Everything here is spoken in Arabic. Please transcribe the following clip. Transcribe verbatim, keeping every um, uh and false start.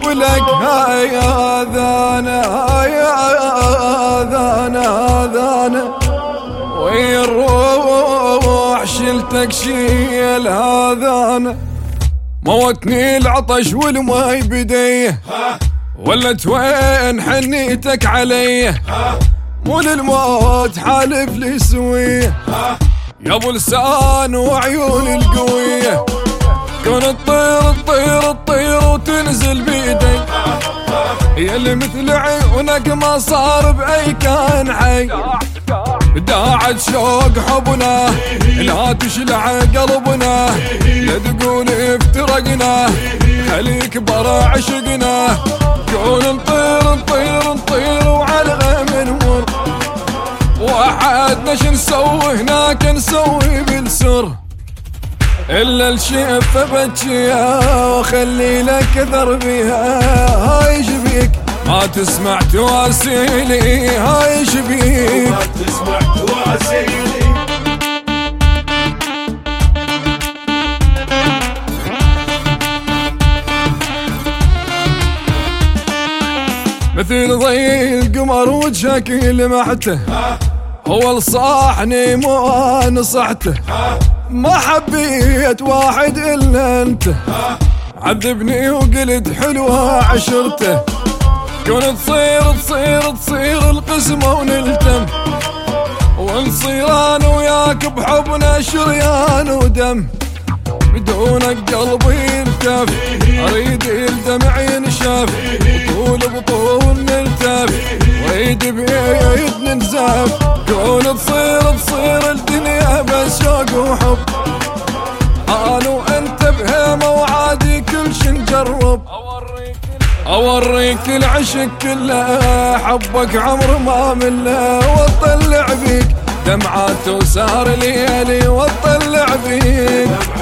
ولك هاي اذانه هاي اذانه اذانه ويروح شلتك شيل هذانه موتني العطش والماي بديه ولت وين حنيتك علي مو للموت حالف لي سويه يا ابو لسان وعيون القويه كون تطير تطير تطير وتنزل بيدي يا اللي مثل عيونك ما صار باي كان حي داعت شوق حبنا لا تشلع قلبنا لا تقول افترقنا خليك برا عشقنا كون نطير نطير نطير وعلى غيم نمر وحدنا شو نسوي هناك نسوي بالسر إلا الشيف بتشيها وخلي لك أثر بيها هاي شبيك ما تسمع تواسيلي هاي شبيك ما تسمع تواسيلي مثل ضي القمر وجهك لمحته هو لصاحني مو نصحته ما حبيت واحد إلا أنت عذبني وقلت حلوة عشرته كون تصير تصير تصير القسمة ونلتم ونصير أنا وياك بحبنا شريان ودم بدونك قلبي يلتف أريد الدمع ينشف طول بطول نلتف ويد بيد ننزف كون تصير تصير الدنيا بس شوق وحب أنا وأنت بهيمة وعادي كل شي نجرب أوريك العشق كله حبك عمر ما مله واطلع بيك دمعات وسهر ليالي واطلع بيك